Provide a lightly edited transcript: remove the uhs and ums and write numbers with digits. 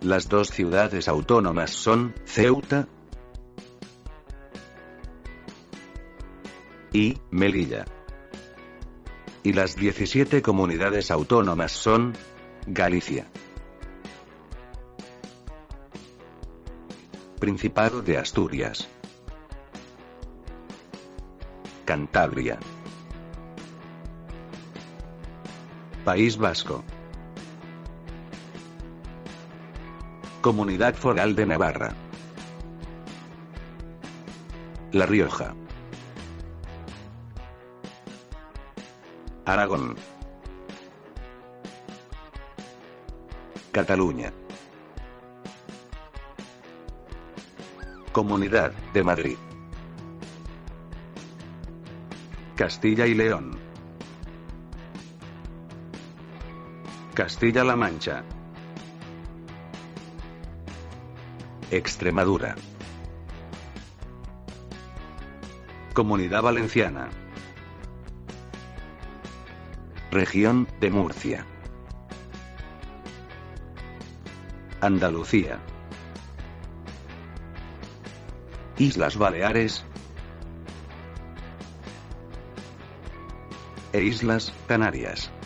Las dos ciudades autónomas son Ceuta y Melilla. Y las 17 comunidades autónomas son Galicia, Principado de Asturias, Cantabria, País Vasco, Comunidad Foral de Navarra, La Rioja, Aragón, Cataluña, Comunidad de Madrid, Castilla y León, Castilla-La Mancha, Extremadura, Comunidad Valenciana, Región de Murcia, Andalucía, Islas Baleares e Islas Canarias.